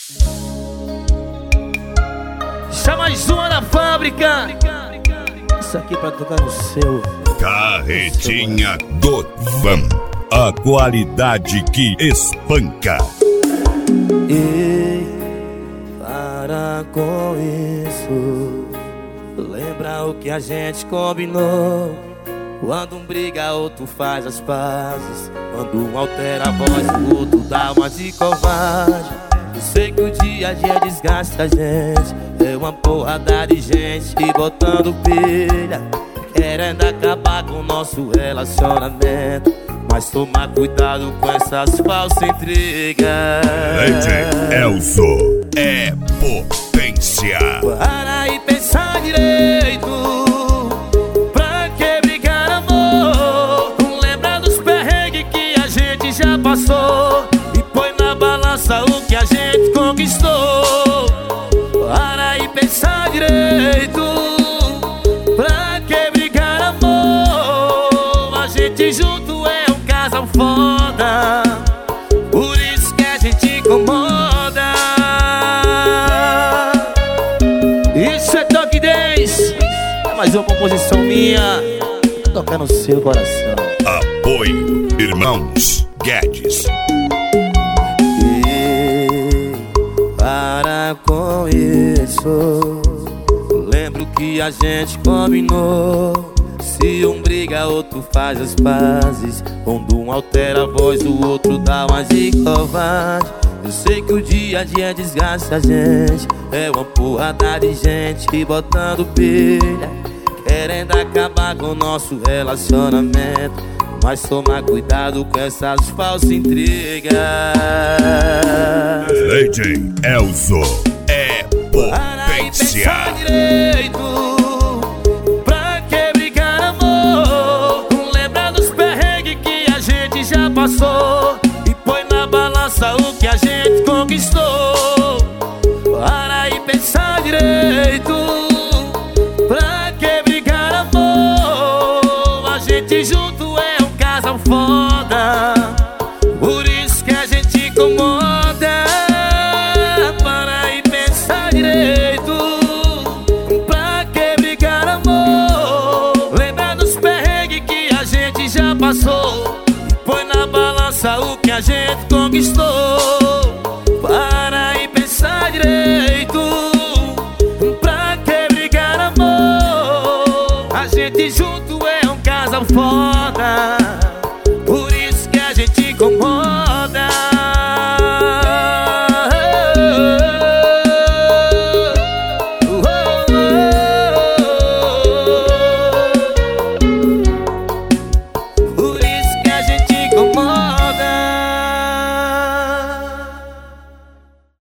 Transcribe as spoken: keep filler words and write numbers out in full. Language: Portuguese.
Chama mais uma da fábrica. Isso aqui pra tocar no seu. Carretinha do Van, a qualidade que espanca. Ei, para com isso. Lembra o que a gente combinou. Quando um briga, outro faz as pazes. Quando um altera a voz, o outro dá uma de covarde. Eu sei que o dia a dia desgasta a gente. É uma porrada de gente botando pilha, querendo acabar com o nosso relacionamento. Mas toma cuidado com essas falsas intrigas. Leite Elzo é potência. Para e pensar direito. Pra que brigar, amor? Lembra dos perrengues que a gente já passou e põe na balança o que a gente conquistou. Para e pensar direito. Pra que brigar, amor? A gente junto é um casal foda, por isso que a gente incomoda. Isso é Toque dez. É mais uma composição minha pra tocar no seu coração. Apoio Irmãos Guedes. E para com isso. Lembro que a gente combinou. Se um briga, outro faz as pazes. Quando um altera a voz, o outro dá uma de covarde. Eu sei que o dia a dia desgasta a gente. É uma porrada de gente botando pilha, querendo acabar com o nosso relacionamento. Mas toma cuidado com essas falsas intrigas. Leite Elzo é Para e potência. pensar direito. Pra que brigar, amor? Lembra dos perrengues que a gente já passou e põe na balança o que a gente conquistou. Para e pensar direito. Pra que brigar, amor? A gente junto é um casal foda, por isso que a gente incomoda. Para e pensar direito. Pra que brigar, amor? Lembra dos perrengues que a gente já passou e põe na balança o que a gente conquistou.